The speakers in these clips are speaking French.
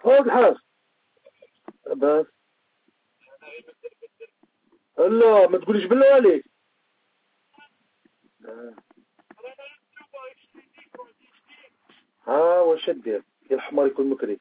الحاج لاباس. لا ما تقوليش بالله عليك. واش دير يا الحمار يكون مكري.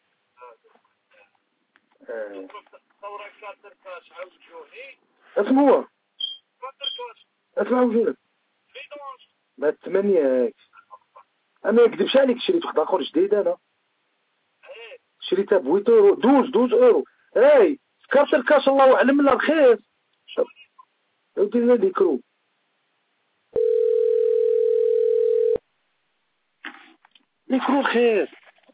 اسمه هو اسمع وجودك ما تمنياك. انا يكذبش عليك، شريت واحد اخر جديد. انا شريتها ب 8 اورو 12 اورو. هاي كارت الكاش الله اعلم لا رخيص. ودي لنا ديكرو ديكرو رخيص.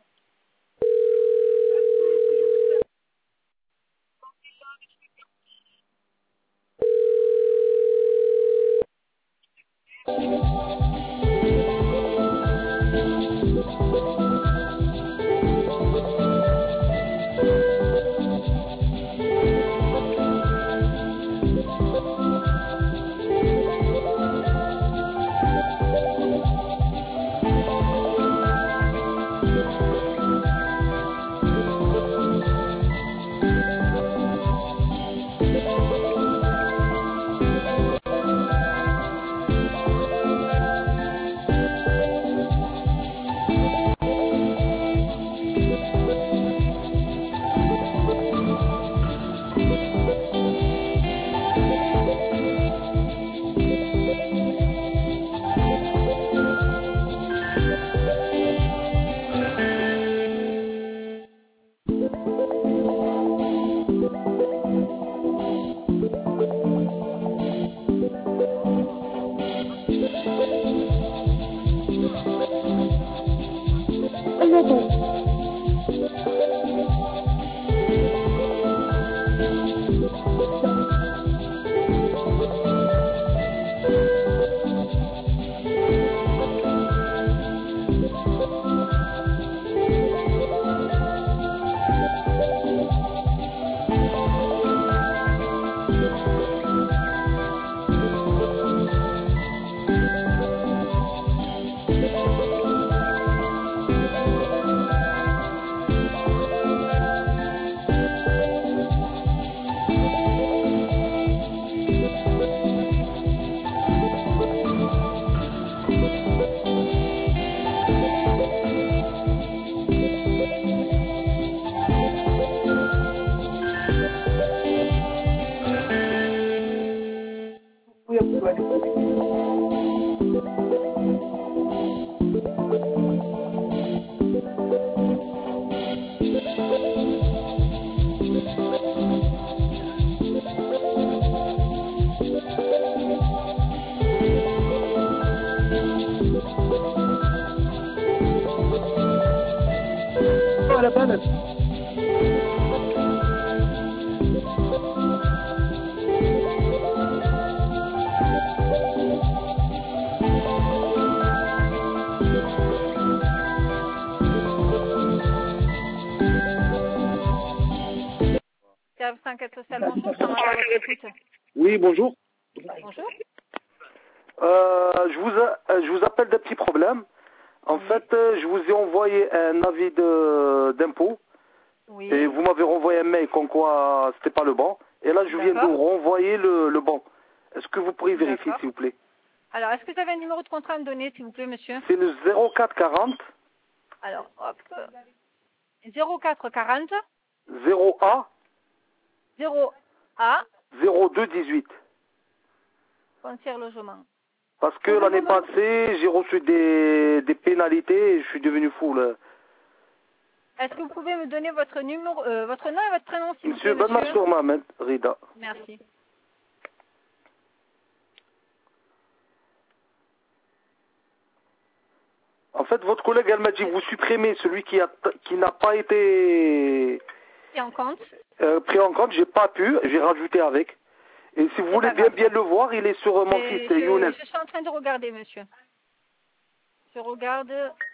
على بالك Service 5 social, bonjour, ça m'a à votre écoute. Oui, bonjour. Bonjour. Je vous appelle des petits problèmes. En fait, je vous ai envoyé un avis d'impôt. Oui. Et vous m'avez renvoyé un mail comme quoi c'était pas le bon. Et là, je viens de vous renvoyer le bon. Est-ce que vous pourriez vérifier, s'il vous plaît? Alors, est-ce que vous avez un numéro de contrat à me donner, s'il vous plaît, monsieur? C'est le 0440. Alors, hop. 0440 0A 0A 0218. Foncière logement. Parce que l'année passée, j'ai reçu des pénalités et je suis devenu fou, là. Est-ce que vous pouvez me donner votre numéro, votre nom et votre prénom, s'il vous plaît, Monsieur Ben Mansour Mohamed Rida. Merci. En fait, votre collègue, elle m'a dit, vous supprimez celui qui n'a pas été pris en compte. Pris en compte, j'ai pas pu, j'ai rajouté avec. Et si vous voulez bien le voir, il est sur mon site, Younes. Je suis en train de regarder, monsieur. Je regarde.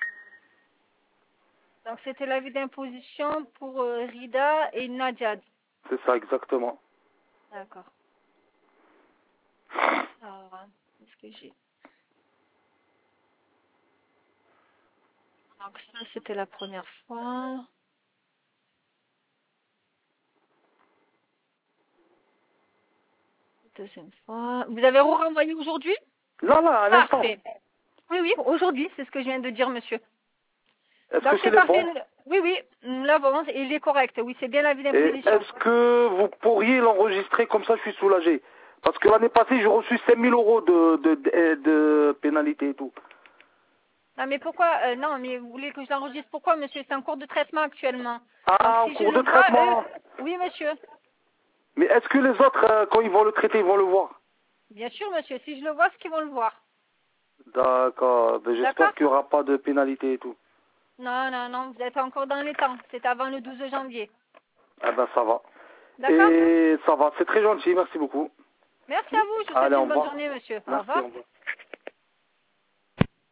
Donc, c'était l'avis d'imposition pour Rida et Nadjad. C'est ça, exactement. D'accord. Alors, qu'est-ce que j'ai? Donc, ça, c'était la première fois. deuxième fois. Vous avez renvoyé aujourd'hui? Là, à l'instant. Parfait. Oui, aujourd'hui, c'est ce que je viens de dire, monsieur. Est-ce Donc que c'est c'est le parfait. bon? Oui, là, bon, il est correct. Oui, c'est bien l'avis Et d'imposition. est-ce que vous pourriez l'enregistrer comme ça, je suis soulagé? Parce que l'année passée, j'ai reçu 5000 euros de pénalité et tout. Non, mais pourquoi non, mais vous voulez que je l'enregistre? Pourquoi, monsieur? C'est en cours de traitement actuellement. Donc Ah, en si je cours le de vois, traitement. oui, monsieur. Mais est-ce que les autres, quand ils vont le traiter, ils vont le voir? Bien sûr, monsieur. Si je le vois, c'est qu'ils vont le voir. D'accord. Ben, D'accord? j'espère qu'il n'y aura pas de pénalité et tout. Non, vous êtes encore dans les temps. C'est avant le 12 janvier. Eh ben, ça va. D'accord? Et ça va, c'est très gentil, merci beaucoup. Merci à vous. Je vous souhaite Allez, au une bonne revoir. journée, monsieur. Au Merci, au revoir. revoir.